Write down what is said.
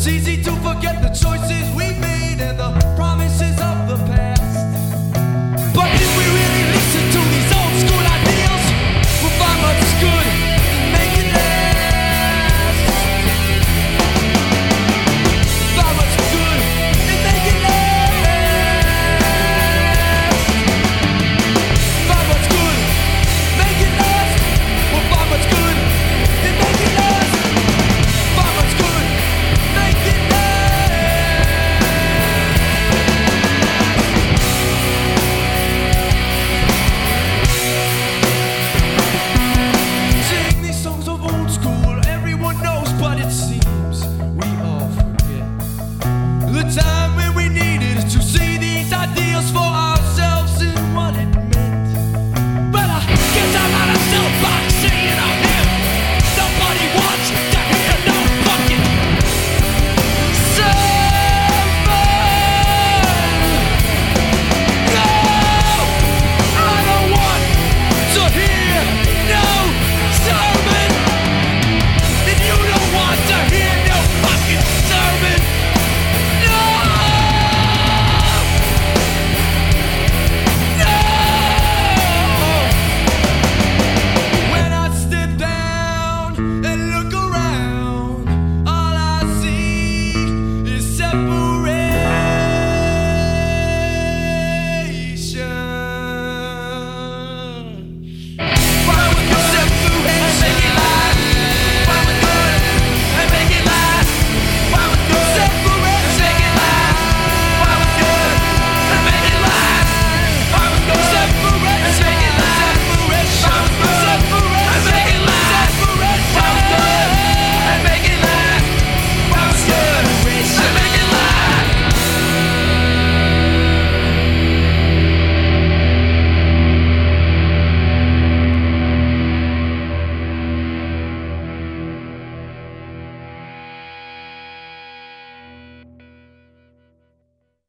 It's easy to forget the choices we made and the promises of the past. But if we really listen to these old school ideals, we'll find what's good and make it last. Find what's good and make it last. Find what's good, make it last. We'll find what's good and make it last. Find what's good, make it last. Sing these songs of old school, everyone knows, but it seems we all forget the time when we needed to see